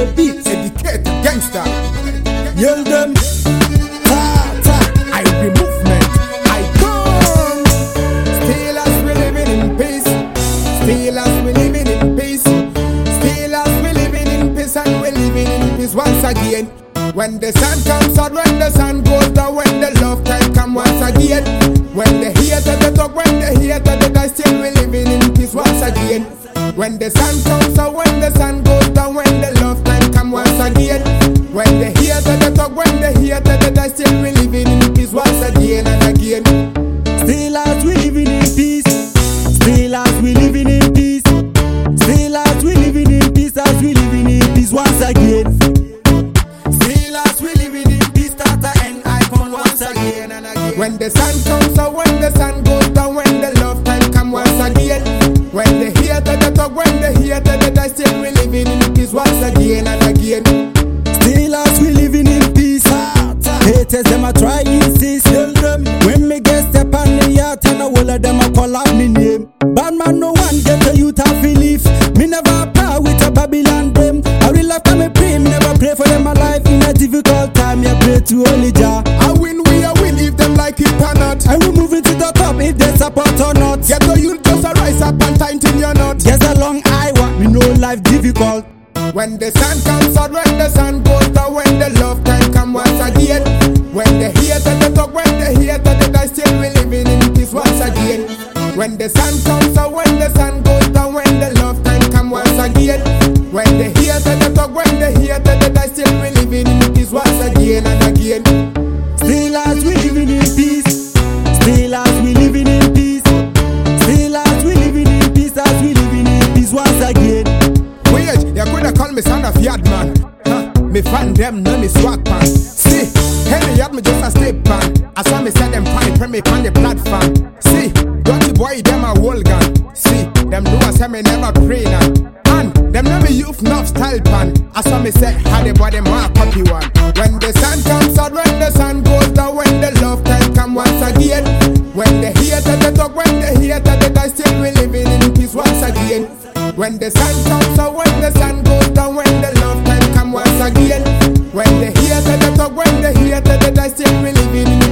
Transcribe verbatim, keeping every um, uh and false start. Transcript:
the beat, educated gangster. yell them. Ta ta, I be movement, I come. Still as we living in peace, still as we living in peace, still as we living in peace, and we living in peace once again. When the sun comes out, when the sun goes down, when the love time come once again. When the haters they talk, when the haters they die, still we living in peace once again. When the sun comes out, when the sun goes down, when the love time come once again. When the haters they talk, when the haters they die, still we living in peace once again and again. Still as we living in peace, still as we living in peace, still as we living in peace, as we living in peace once again. Still as we living in peace, Tata and Icon once again and again. When the sun comes out, when the sun goes down, when the love time come once again. When the haters they talk, when the haters they die, still we living in peace once again and again. Still as we living in peace, haters them a try insist. When me get step on the yacht and a whole of them a call out me name. Bad man no one get the youth a belief. Me never play with a Babylon them. I real life time me pray, me never pray for them alive in a difficult time. Me pray to only Jah. I win, we a win if them like it or not. And we moving to the top if they support or not. Get the youth just a rise up and time till you're not. Yes, a long I want me know life difficult. When the sun comes out, when the sun goes down, when the love time come once again. When the haters they talk, when the haters they die, still we living in peace once again. When the sun comes out, when the sun goes down, when the love time come once again. When the haters they talk, when the haters they die, still we living in peace once again and again. Still as we living in peace, still as we living in peace, still as we living in peace, as we living in peace once again. Wait, you coulda call me son of yard man. Huh? Me fan them, no me swag pan. See, Henry yard me just a step pan. I saw me set them pan, pray me pan the platform. See, dirty boy them a whole gun. See, them do a say me never pray now. And them never youth enough style pan. I saw me say how the boy them a copy one. When the sun comes out, when the sun goes down, when the love time come once again. When the haters they talk, when the haters they die, still we living in peace once again. When the sun comes out, when the sun goes down, when the love time come once again. When the haters they talk, when the haters they die, still we living in